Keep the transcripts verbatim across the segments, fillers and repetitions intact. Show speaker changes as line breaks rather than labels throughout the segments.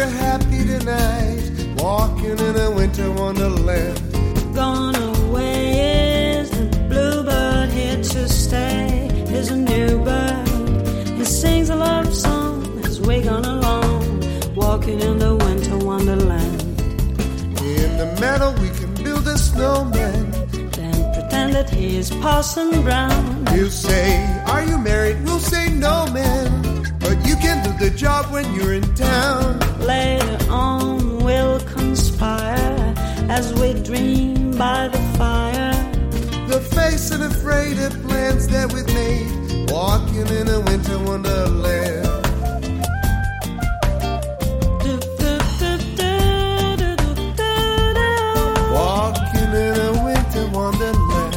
we're happy tonight, walking in a winter wonderland.
Gone away is the bluebird, here to stay is a new bird. He sings a love song as we gone along, walking in the winter wonderland.
In the meadow we can build a snowman,
Then pretend that he is Parson Brown.
he'll say, are you married? We'll say no, man, but you can do the job when you're in town.
Later on we'll conspire as we dream by the fire.
The face and afraid of plans that we've made, walking in a winter wonderland. Walking in a winter wonderland.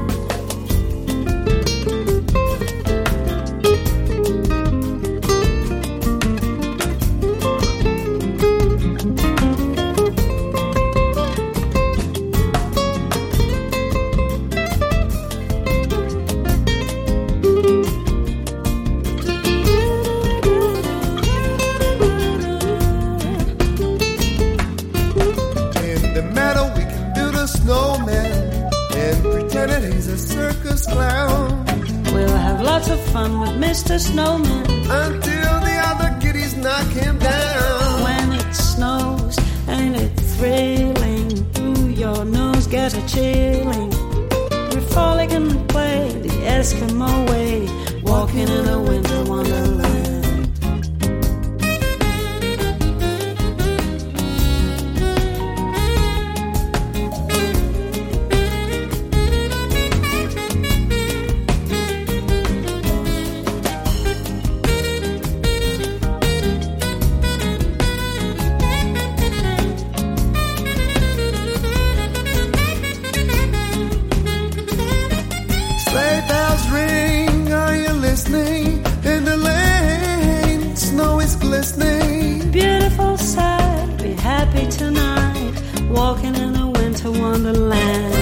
Circus clown.
We'll have lots of fun with Mister Snowman
until the other kiddies knock him down.
When it snows, ain't it thrilling? Ooh, your nose gets a chilling. We frolic and play the Eskimo way, walking in a winter wonderland. Beautiful sight, be happy tonight, walking in a winter wonderland.